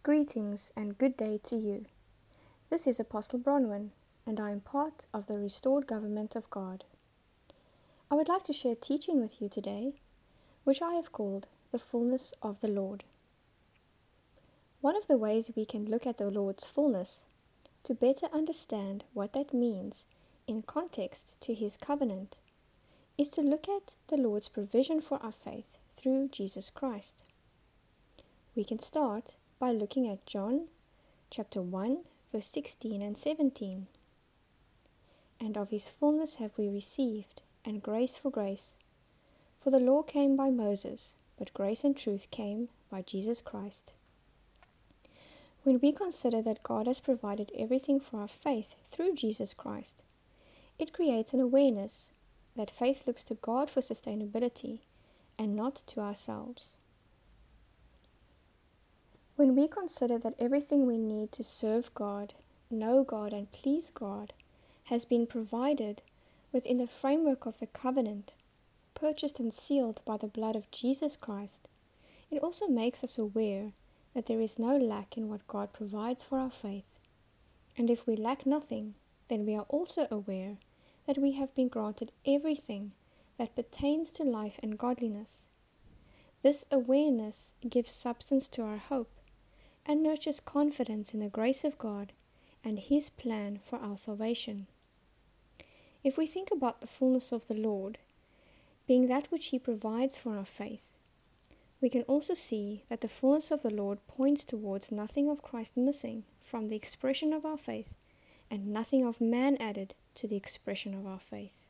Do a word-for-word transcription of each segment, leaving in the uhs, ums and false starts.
Greetings and good day to you. This is Apostle Bronwyn, and I am part of the Restored Government of God. I would like to share teaching with you today, which I have called the fullness of the Lord. One of the ways we can look at the Lord's fullness to better understand what that means in context to His covenant is to look at the Lord's provision for our faith through Jesus Christ. We can start by looking at John chapter one, verse sixteen and seventeen. And of His fullness have we received, and grace for grace. For the law came by Moses, but grace and truth came by Jesus Christ. When we consider that God has provided everything for our faith through Jesus Christ, it creates an awareness that faith looks to God for sustainability and not to ourselves. When we consider that everything we need to serve God, know God, and please God has been provided within the framework of the covenant, purchased and sealed by the blood of Jesus Christ, it also makes us aware that there is no lack in what God provides for our faith. And if we lack nothing, then we are also aware that we have been granted everything that pertains to life and godliness. This awareness gives substance to our hope and nurtures confidence in the grace of God and His plan for our salvation. If we think about the fullness of the Lord being that which He provides for our faith, we can also see that the fullness of the Lord points towards nothing of Christ missing from the expression of our faith and nothing of man added to the expression of our faith.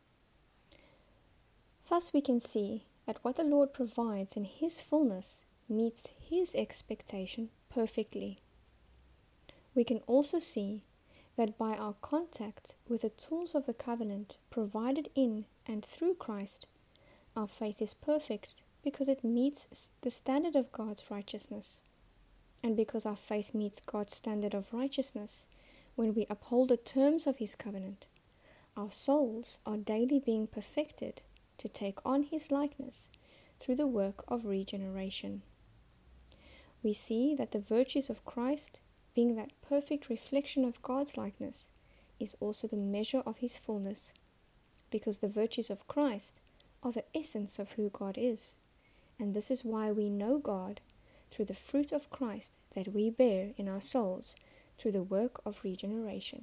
Thus we can see that what the Lord provides in His fullness meets His expectation perfectly. We can also see that by our contact with the tools of the covenant provided in and through Christ, our faith is perfect because it meets the standard of God's righteousness. And because our faith meets God's standard of righteousness, when we uphold the terms of His covenant, our souls are daily being perfected to take on His likeness through the work of regeneration. We see that the virtues of Christ, being that perfect reflection of God's likeness, is also the measure of His fullness, because the virtues of Christ are the essence of who God is, and this is why we know God through the fruit of Christ that we bear in our souls through the work of regeneration.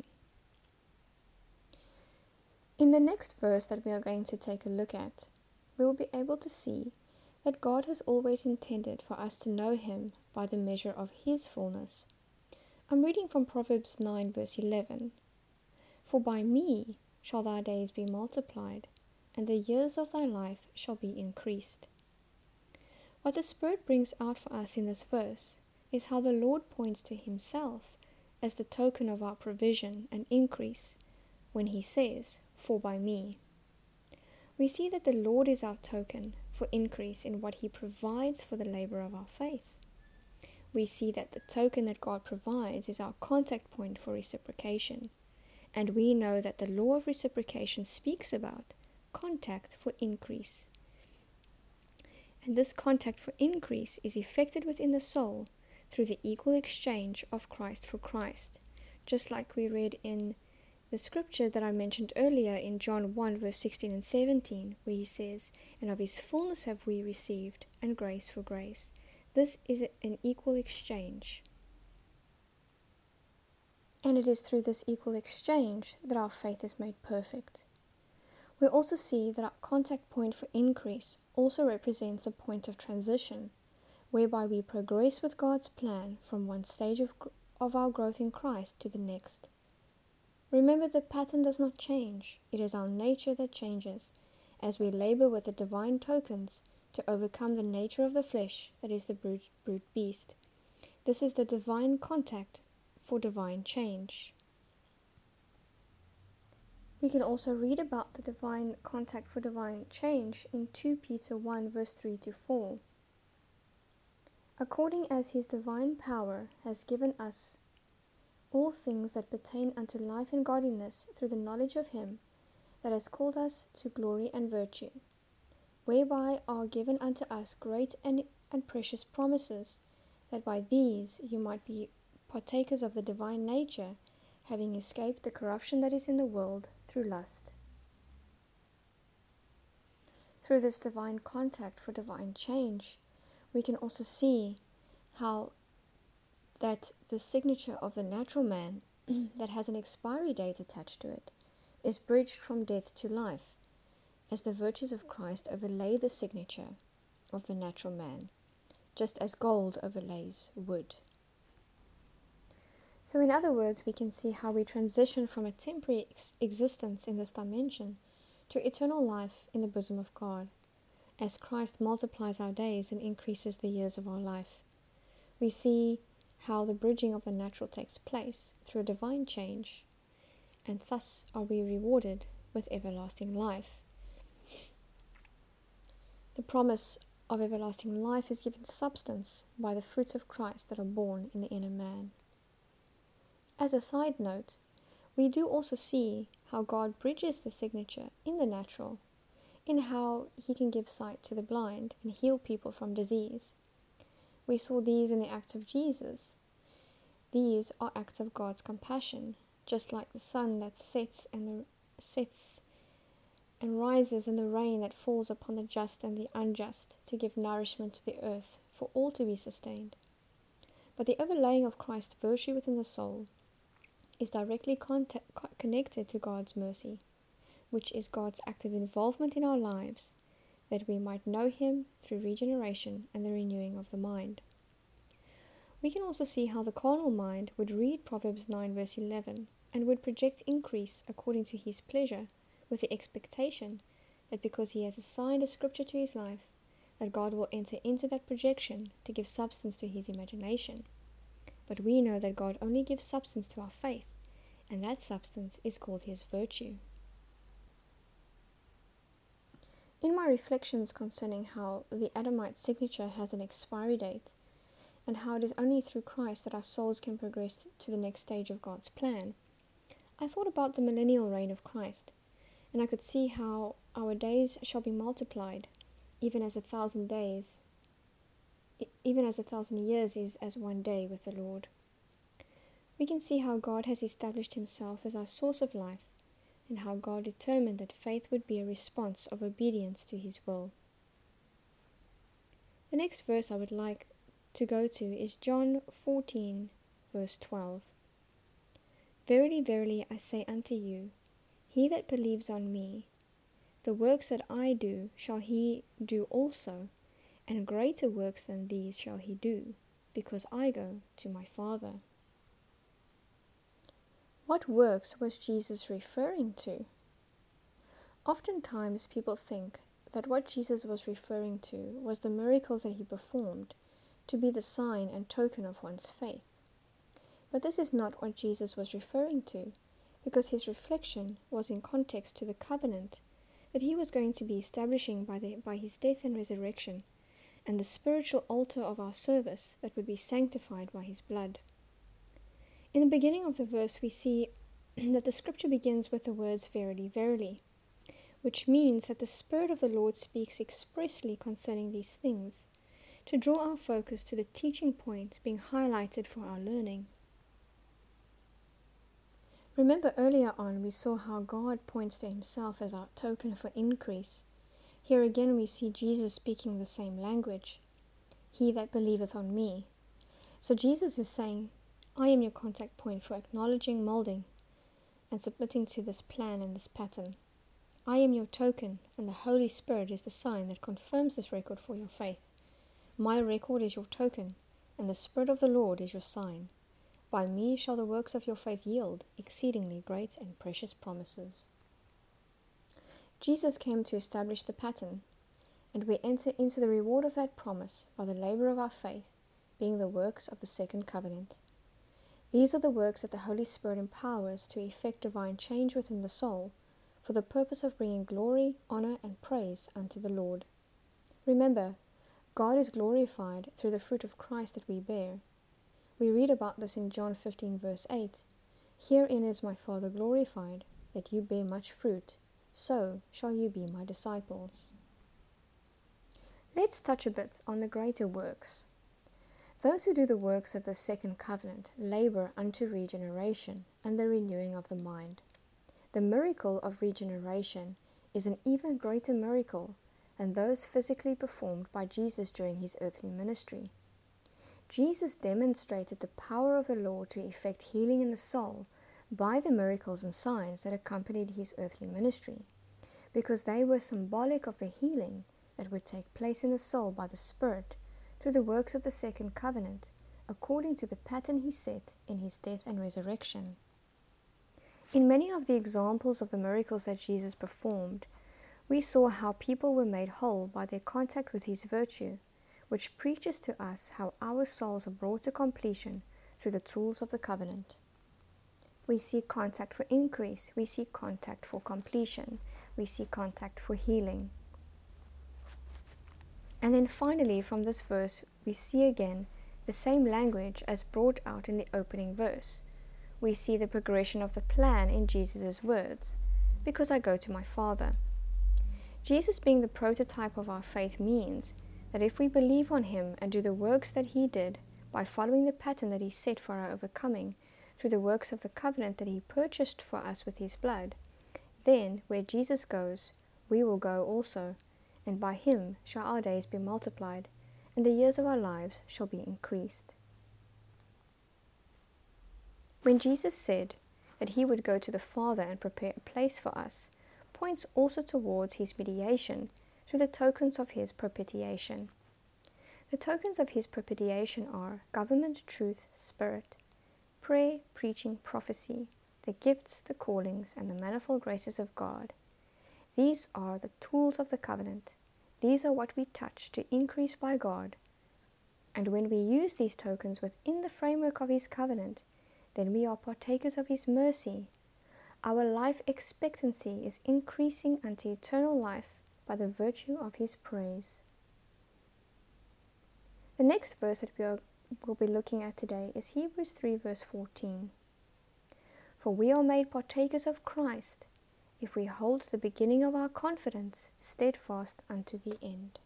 In the next verse that we are going to take a look at, we will be able to see that God has always intended for us to know Him by the measure of His fullness. I'm reading from Proverbs nine verse eleven. For by me shall thy days be multiplied, and the years of thy life shall be increased. What the Spirit brings out for us in this verse is how the Lord points to Himself as the token of our provision and increase when He says, for by me. We see that the Lord is our token for increase in what He provides for the labor of our faith. We see that the token that God provides is our contact point for reciprocation, and we know that the law of reciprocation speaks about contact for increase. And this contact for increase is effected within the soul through the equal exchange of Christ for Christ, just like we read in the scripture that I mentioned earlier in John one verse sixteen and seventeen, where He says, and of His fullness have we received, and grace for grace. This is an equal exchange. And it is through this equal exchange that our faith is made perfect. We also see that our contact point for increase also represents a point of transition, whereby we progress with God's plan from one stage of, of our growth in Christ to the next. Remember, the pattern does not change. It is our nature that changes, as we labor with the divine tokens to overcome the nature of the flesh that is the brute, brute beast. This is the divine contact for divine change. We can also read about the divine contact for divine change in Second Peter one verse three to four. According as His divine power has given us all things that pertain unto life and godliness through the knowledge of Him that has called us to glory and virtue, whereby are given unto us great and, and precious promises, that by these you might be partakers of the divine nature, having escaped the corruption that is in the world through lust. Through this divine contact for divine change, we can also see how that the signature of the natural man that has an expiry date attached to it is bridged from death to life, as the virtues of Christ overlay the signature of the natural man, just as gold overlays wood. So in other words, we can see how we transition from a temporary ex- existence in this dimension to eternal life in the bosom of God, as Christ multiplies our days and increases the years of our life. We see how the bridging of the natural takes place through a divine change, and thus are we rewarded with everlasting life. The promise of everlasting life is given substance by the fruits of Christ that are born in the inner man. As a side note, we do also see how God bridges the signature in the natural, in how he can give sight to the blind and heal people from disease. We saw these in the acts of Jesus. These are acts of God's compassion, just like the sun that sets and the sets and rises, and the rain that falls upon the just and the unjust, to give nourishment to the earth for all to be sustained. But the overlaying of Christ's virtue within the soul is directly contact, connected to God's mercy, which is God's active involvement in our lives, that we might know him through regeneration and the renewing of the mind. We can also see how the carnal mind would read Proverbs nine verse eleven and would project increase according to his pleasure, with the expectation that because he has assigned a scripture to his life, that God will enter into that projection to give substance to his imagination. But we know that God only gives substance to our faith, and that substance is called his virtue. In my reflections concerning how the Adamite signature has an expiry date, and how it is only through Christ that our souls can progress to the next stage of God's plan, I thought about the millennial reign of Christ, and I could see how our days shall be multiplied, even as a thousand days, even as a thousand years is as one day with the Lord. We can see how God has established himself as our source of life, and how God determined that faith would be a response of obedience to his will. The next verse I would like to go to is John fourteen, verse twelve. Verily, verily, I say unto you, he that believes on me, the works that I do shall he do also, and greater works than these shall he do, because I go to my Father. What works was Jesus referring to? Oftentimes people think that what Jesus was referring to was the miracles that he performed to be the sign and token of one's faith. But this is not what Jesus was referring to, because his reflection was in context to the covenant that he was going to be establishing by, the, by his death and resurrection, and the spiritual altar of our service that would be sanctified by his blood. In the beginning of the verse, we see that the scripture begins with the words verily, verily, which means that the Spirit of the Lord speaks expressly concerning these things, to draw our focus to the teaching point being highlighted for our learning. Remember earlier on we saw how God points to himself as our token for increase. Here again we see Jesus speaking the same language. He that believeth on me. So Jesus is saying, I am your contact point for acknowledging, molding, and submitting to this plan and this pattern. I am your token, and the Holy Spirit is the sign that confirms this record for your faith. My record is your token, and the Spirit of the Lord is your sign. By me shall the works of your faith yield exceedingly great and precious promises. Jesus came to establish the pattern, and we enter into the reward of that promise by the labor of our faith, being the works of the second covenant. These are the works that the Holy Spirit empowers to effect divine change within the soul, for the purpose of bringing glory, honor, and praise unto the Lord. Remember, God is glorified through the fruit of Christ that we bear. We read about this in John fifteen verse eight. Herein is my Father glorified, that you bear much fruit, so shall you be my disciples. Let's touch a bit on the greater works. Those who do the works of the second covenant labor unto regeneration and the renewing of the mind. The miracle of regeneration is an even greater miracle than those physically performed by Jesus during his earthly ministry. Jesus demonstrated the power of the law to effect healing in the soul by the miracles and signs that accompanied his earthly ministry, because they were symbolic of the healing that would take place in the soul by the Spirit through the works of the second covenant, according to the pattern he set in his death and resurrection. In many of the examples of the miracles that Jesus performed, we saw how people were made whole by their contact with his virtue, which preaches to us how our souls are brought to completion through the tools of the covenant. We see contact for increase, we see contact for completion, we see contact for healing. And then finally, from this verse, we see again the same language as brought out in the opening verse. We see the progression of the plan in Jesus' words, because I go to my Father. Jesus being the prototype of our faith means that if we believe on him and do the works that he did by following the pattern that he set for our overcoming through the works of the covenant that he purchased for us with his blood, then where Jesus goes, we will go also, and by him shall our days be multiplied, and the years of our lives shall be increased. When Jesus said that he would go to the Father and prepare a place for us, points also towards his mediation through the tokens of his propitiation. The tokens of his propitiation are government, truth, spirit, prayer, preaching, prophecy, the gifts, the callings, and the manifold graces of God. These are the tools of the covenant. These are what we touch to increase by God. And when we use these tokens within the framework of his covenant, then we are partakers of his mercy. Our life expectancy is increasing unto eternal life by the virtue of his praise. The next verse that we are, will be looking at today is Hebrews three verse fourteen. For we are made partakers of Christ, if we hold the beginning of our confidence steadfast unto the end.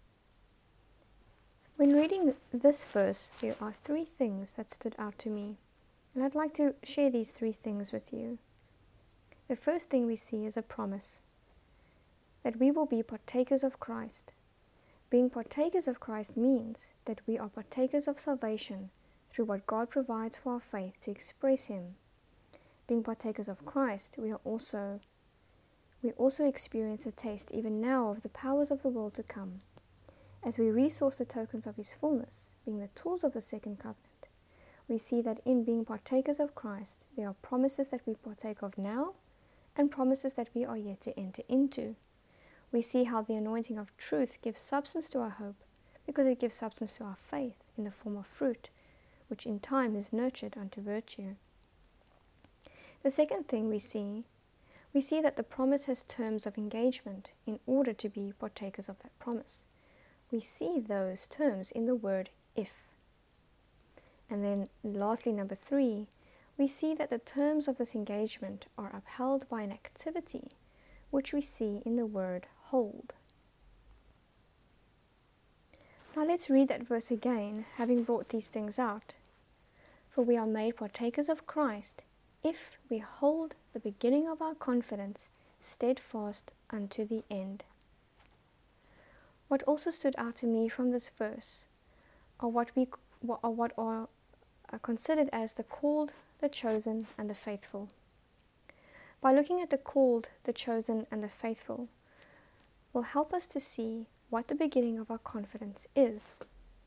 When reading this verse, there are three things that stood out to me, and I'd like to share these three things with you. The first thing we see is a promise that we will be partakers of Christ. Being partakers of Christ means that we are partakers of salvation through what God provides for our faith to express him. Being partakers of Christ, we are also we also experience a taste even now of the powers of the world to come. As we resource the tokens of his fullness, being the tools of the second covenant, we see that in being partakers of Christ, there are promises that we partake of now and promises that we are yet to enter into. We see how the anointing of truth gives substance to our hope, because it gives substance to our faith in the form of fruit, which in time is nurtured unto virtue. The second thing we see, we see that the promise has terms of engagement in order to be partakers of that promise. We see those terms in the word if. And then lastly, number three, we see that the terms of this engagement are upheld by an activity, which we see in the word hold. Now let's read that verse again, having brought these things out. For we are made partakers of Christ, if we hold the beginning of our confidence steadfast unto the end. What also stood out to me from this verse are what we are what are considered as the called, the chosen, and the faithful. By looking at the called, the chosen, and the faithful, will help us to see what the beginning of our confidence is.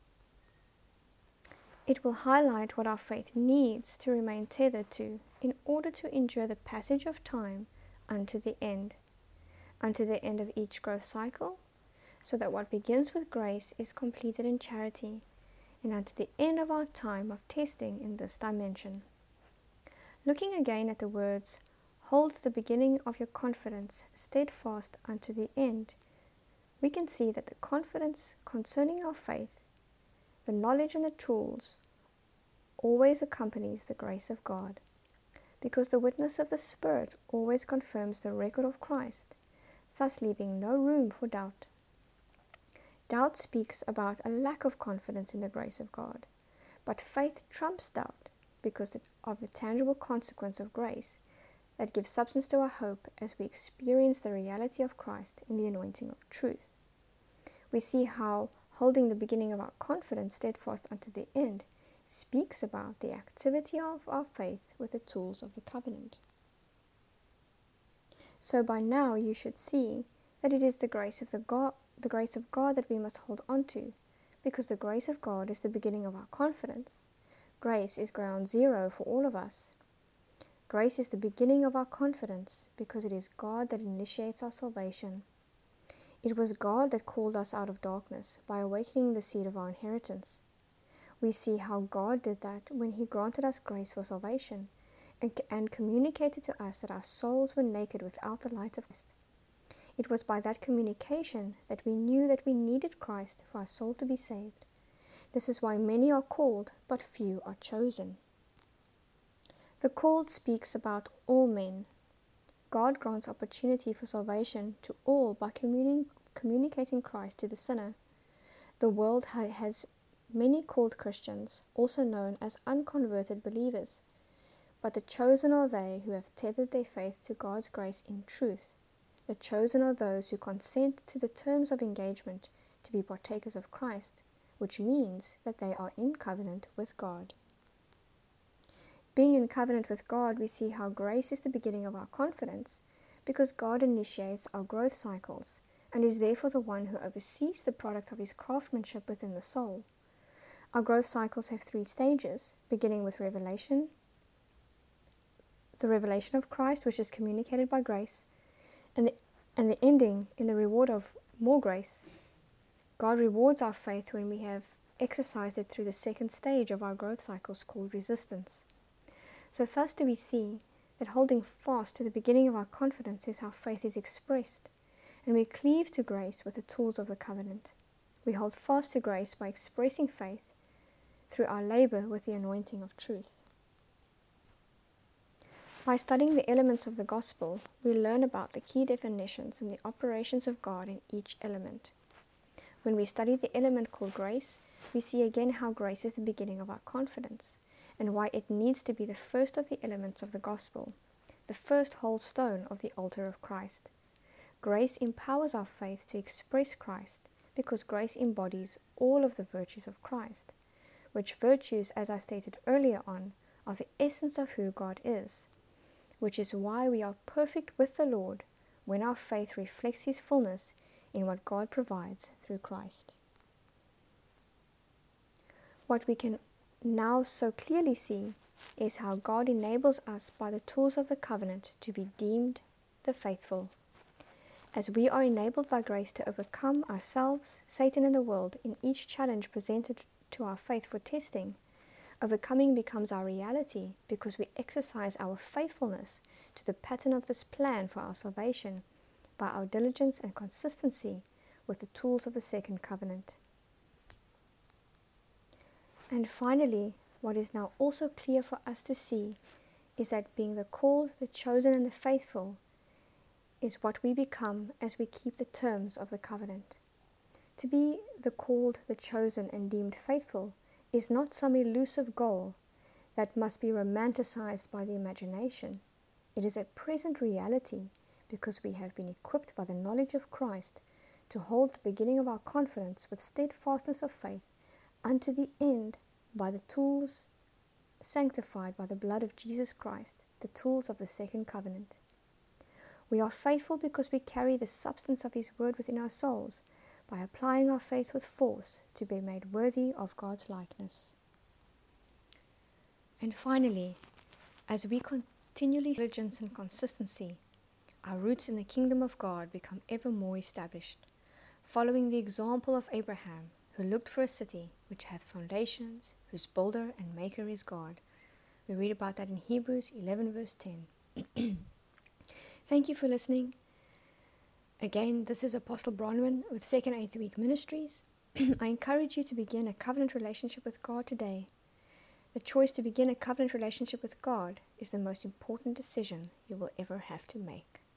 It will highlight what our faith needs to remain tethered to in order to endure the passage of time unto the end, unto the end of each growth cycle, so that what begins with grace is completed in charity, and unto the end of our time of testing in this dimension. Looking again at the words, hold the beginning of your confidence steadfast unto the end, we can see that the confidence concerning our faith, the knowledge and the tools, always accompanies the grace of God, because the witness of the Spirit always confirms the record of Christ, thus leaving no room for doubt. Doubt speaks about a lack of confidence in the grace of God, But faith trumps doubt because of the tangible consequence of grace that gives substance to our hope as we experience the reality of Christ in the anointing of truth. We see how holding the beginning of our confidence steadfast unto the end speaks about the activity of our faith with the tools of the covenant. So by now you should see that it is the grace of the God, the grace of God that we must hold on to, because the grace of God is the beginning of our confidence. Grace is ground zero for all of us. Grace is the beginning of our confidence because it is God that initiates our salvation. It was God that called us out of darkness by awakening the seed of our inheritance. We see how God did that when He granted us grace for salvation and, and communicated to us that our souls were naked without the light of Christ. It was by that communication that we knew that we needed Christ for our soul to be saved. This is why many are called, but few are chosen. The called speaks about all men. God grants opportunity for salvation to all by communi- communicating Christ to the sinner. The world ha- has many called Christians, also known as unconverted believers. But the chosen are they who have tethered their faith to God's grace in truth. The chosen are those who consent to the terms of engagement to be partakers of Christ, which means that they are in covenant with God. Being in covenant with God, we see how grace is the beginning of our confidence, because God initiates our growth cycles and is therefore the one who oversees the product of His craftsmanship within the soul. Our growth cycles have three stages, beginning with revelation, the revelation of Christ, which is communicated by grace, and the, and the ending in the reward of more grace. God rewards our faith when we have exercised it through the second stage of our growth cycles called resistance. So thus do we see that holding fast to the beginning of our confidence is how faith is expressed, and we cleave to grace with the tools of the covenant. We hold fast to grace by expressing faith through our labor with the anointing of truth. By studying the elements of the gospel, we learn about the key definitions and the operations of God in each element. When we study the element called grace, we see again how grace is the beginning of our confidence, and why it needs to be the first of the elements of the gospel, the first whole stone of the altar of Christ. Grace empowers our faith to express Christ, because grace embodies all of the virtues of Christ, which virtues, as I stated earlier on, are the essence of who God is, which is why we are perfect with the Lord when our faith reflects His fullness in what God provides through Christ. What we can now so clearly see is how God enables us by the tools of the covenant to be deemed the faithful. As we are enabled by grace to overcome ourselves, Satan, and the world in each challenge presented to our faith for testing, overcoming becomes our reality because we exercise our faithfulness to the pattern of this plan for our salvation by our diligence and consistency with the tools of the second covenant. And finally, what is now also clear for us to see is that being the called, the chosen, and the faithful is what we become as we keep the terms of the covenant. To be the called, the chosen, and deemed faithful is not some elusive goal that must be romanticized by the imagination. It is a present reality because we have been equipped by the knowledge of Christ to hold the beginning of our confidence with steadfastness of faith unto the end by the tools sanctified by the blood of Jesus Christ, the tools of the second covenant. We are faithful because we carry the substance of His word within our souls by applying our faith with force to be made worthy of God's likeness. And finally, as we continually diligence and consistency, our roots in the kingdom of God become ever more established, following the example of Abraham, who looked for a city which hath foundations, whose builder and maker is God. We read about that in Hebrews eleven verse ten. Thank you for listening. Again, this is Apostle Bronwyn with Second Eighth Week Ministries. I encourage you to begin a covenant relationship with God today. The choice to begin a covenant relationship with God is the most important decision you will ever have to make.